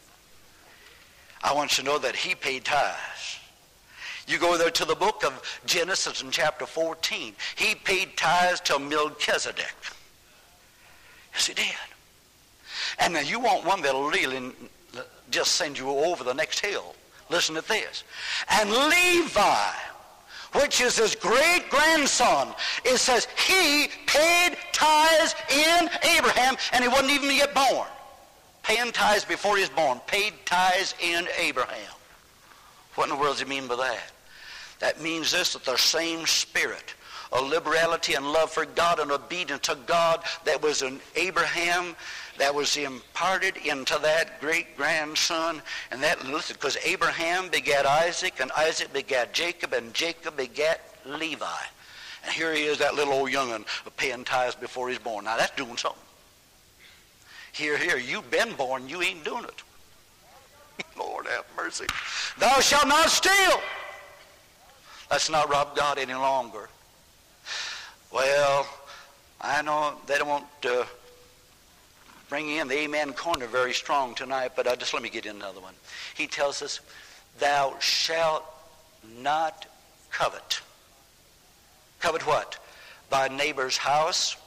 I want you to know that he paid tithes. You go there to the book of Genesis in chapter 14. He paid tithes to Melchizedek. Yes, he did. And now you want one that'll really just send you over the next hill. Listen to this. And Levi, which is his great-grandson, it says he paid tithes in Abraham, and he wasn't even yet born. Paying tithes before he was born. Paid tithes in Abraham. What in the world does he mean by that? That means this, that the same spirit, a liberality and love for God and obedience to God that was in Abraham, that was imparted into that great-grandson. And that, listen, because Abraham begat Isaac, and Isaac begat Jacob, and Jacob begat Levi. And here he is, that little old young'un, paying tithes before he's born. Now that's doing something. Here, you've been born, you ain't doing it. Lord have mercy. Thou shalt not steal. Let's not rob God any longer. Well, I know they don't want to bring in the amen corner very strong tonight, but just let me get in another one. He tells us, thou shalt not covet. Covet what? Thy neighbor's house,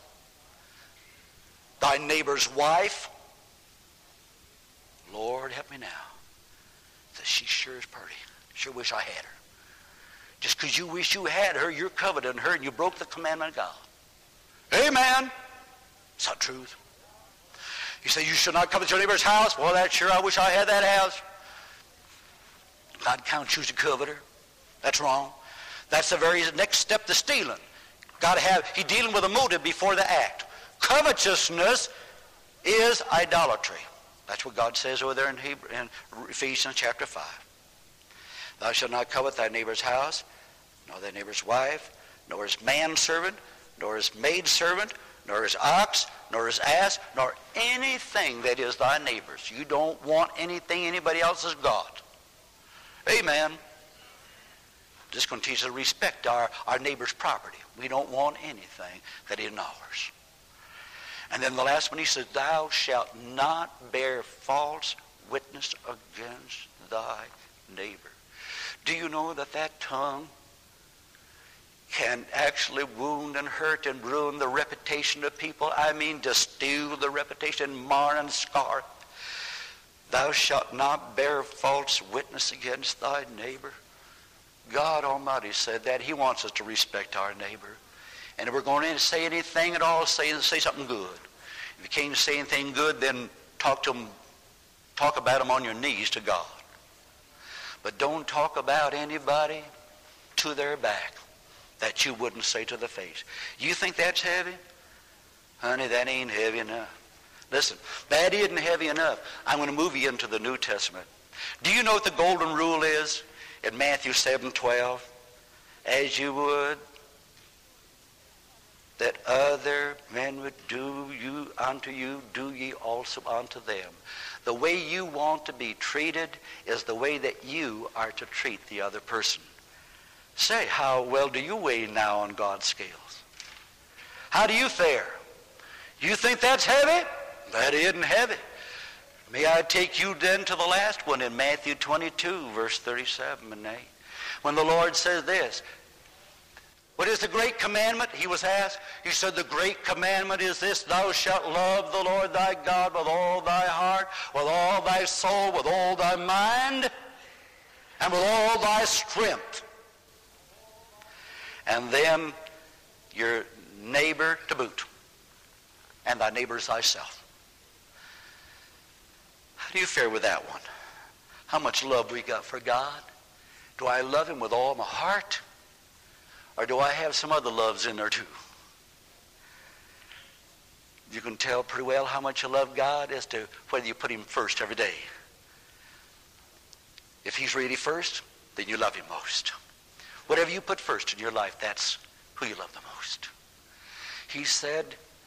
thy neighbor's wife. Lord, help me now. She sure is pretty. Sure wish I had her. Just because you wish you had her, you're coveting her, and you broke the commandment of God. Amen. It's not truth. You say you should not covet your neighbor's house. Well, that's sure. I wish I had that house. God counts you as a coveter. That's wrong. That's the very next step to stealing. Got to have. He's dealing with a motive before the act. Covetousness is idolatry. That's what God says over there in Ephesians chapter 5. Thou shalt not covet thy neighbor's house, nor thy neighbor's wife, nor his manservant, nor his maidservant, nor his ox, nor his ass, nor anything that is thy neighbor's. You don't want anything anybody else has got. Amen. Just going to teach us to respect our neighbor's property. We don't want anything that is ours. And then the last one, he says, thou shalt not bear false witness against thy neighbor. Do you know that tongue can actually wound and hurt and ruin the reputation of people? I mean, to steal the reputation, mar and scar. Thou shalt not bear false witness against thy neighbor. God Almighty said that. He wants us to respect our neighbor. And if we're going to say anything at all, say something good. If you can't say anything good, then talk about them on your knees to God. But don't talk about anybody to their back that you wouldn't say to the face. You think that's heavy? Honey, that ain't heavy enough. Listen, that isn't heavy enough. I'm going to move you into the New Testament. Do you know what the golden rule is in Matthew 7:12? As you would that other men would do unto you, do ye also unto them. The way you want to be treated is the way that you are to treat the other person. Say, how well do you weigh now on God's scales? How do you fare? You think that's heavy? That isn't heavy. May I take you then to the last one in Matthew 22, verse 37 and 8. When the Lord says this, what is the great commandment? He was asked. He said, the great commandment is this, thou shalt love the Lord thy God with all thy heart, with all thy soul, with all thy mind, and with all thy strength. And then your neighbor to boot, and thy neighbor is thyself. How do you fare with that one? How much love we got for God? Do I love him with all my heart? Or do I have some other loves in there too? You can tell pretty well how much you love God as to whether you put him first every day. If he's really first, then you love him most. Whatever you put first in your life, that's who you love the most. He said,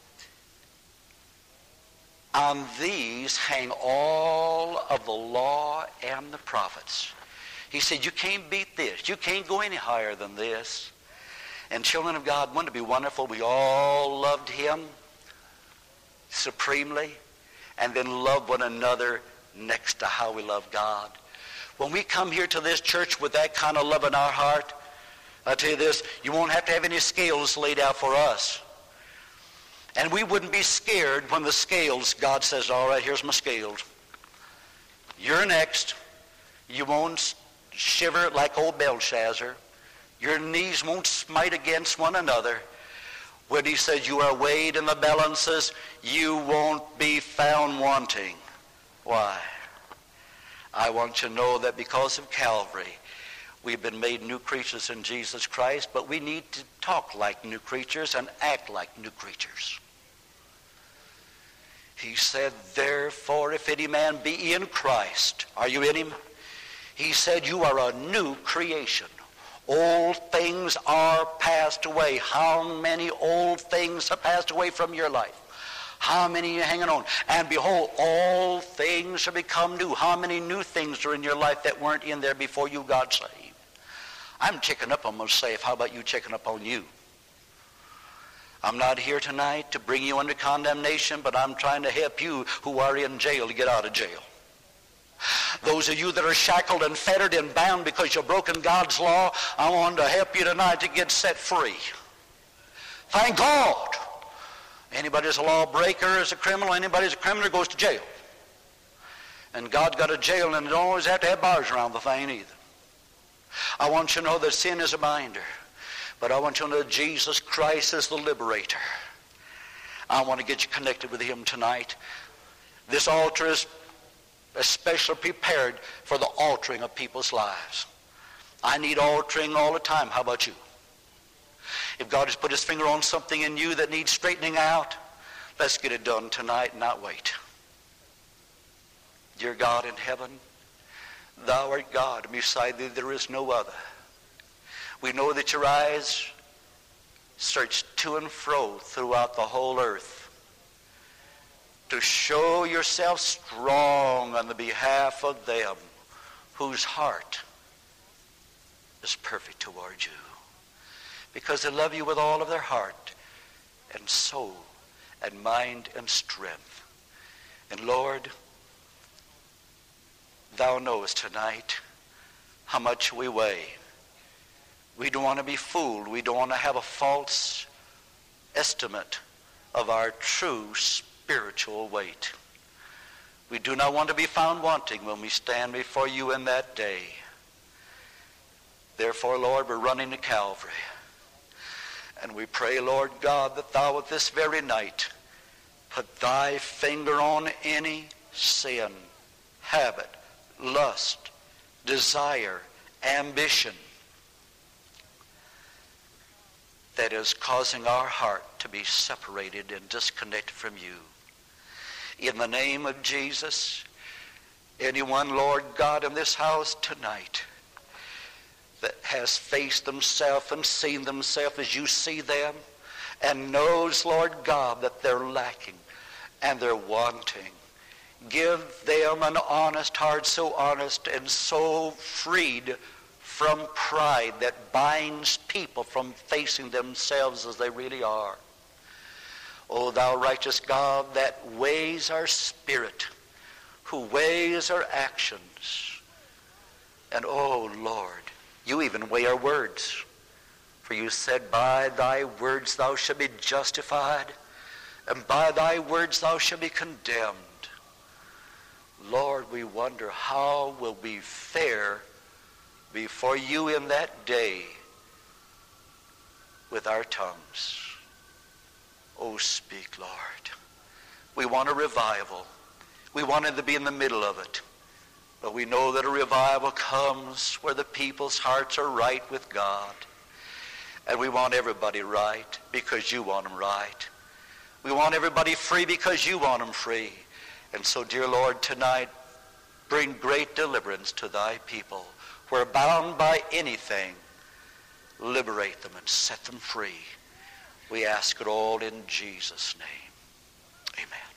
on these hang all of the law and the prophets. He said, you can't beat this. You can't go any higher than this. And children of God, wouldn't it be wonderful? We all loved him supremely and then loved one another next to how we love God. When we come here to this church with that kind of love in our heart, I'll tell you this, you won't have to have any scales laid out for us. And we wouldn't be scared when the scales, God says, all right, here's my scales. You're next. You won't shiver like old Belshazzar. Your knees won't smite against one another. When he says you are weighed in the balances, you won't be found wanting. Why? I want you to know that because of Calvary, we've been made new creatures in Jesus Christ, but we need to talk like new creatures and act like new creatures. He said, therefore, if any man be in Christ, are you in him? He said, you are a new creation. Old things are passed away. How many old things have passed away from your life? How many are you hanging on? And behold, all things have become new. How many new things are in your life that weren't in there before you got saved? I'm checking up on myself. How about you checking up on you? I'm not here tonight to bring you under condemnation, but I'm trying to help you who are in jail to get out of jail. Those of you that are shackled and fettered and bound because you've broken God's law, I want to help you tonight to get set free. Thank God. Anybody that's a lawbreaker is a criminal. Anybody that's a criminal goes to jail. And God's got a jail, and it don't always have to have bars around the thing either. I want you to know that sin is a binder. But I want you to know that Jesus Christ is the liberator. I want to get you connected with him tonight. This altar is especially prepared for the altering of people's lives. I need altering all the time. How about you? If God has put his finger on something in you that needs straightening out, let's get it done tonight and not wait. Dear God in heaven, thou art God, and beside thee there is no other. We know that your eyes search to and fro throughout the whole earth to show yourself strong on the behalf of them whose heart is perfect toward you, because they love you with all of their heart and soul and mind and strength. And Lord, thou knowest tonight how much we weigh. We don't want to be fooled. We don't want to have a false estimate of our true spiritual weight. We do not want to be found wanting when we stand before you in that day. Therefore, Lord, we're running to Calvary. And we pray, Lord God, that thou at this very night put thy finger on any sin, habit, lust, desire, ambition that is causing our heart to be separated and disconnected from you. In the name of Jesus, anyone, Lord God, in this house tonight that has faced themselves and seen themselves as you see them and knows, Lord God, that they're lacking and they're wanting, give them an honest heart, so honest and so freed from pride that binds people from facing themselves as they really are. O thou righteous God that weighs our spirit, who weighs our actions. And oh Lord, you even weigh our words. For you said, by thy words thou shalt be justified, and by thy words thou shalt be condemned. Lord, we wonder how will we fare before you in that day with our tongues. Oh, speak, Lord. We want a revival. We want it to be in the middle of it. But we know that a revival comes where the people's hearts are right with God. And we want everybody right because you want them right. We want everybody free because you want them free. And so, dear Lord, tonight, bring great deliverance to thy people. Who are bound by anything, liberate them and set them free. We ask it all in Jesus' name. Amen.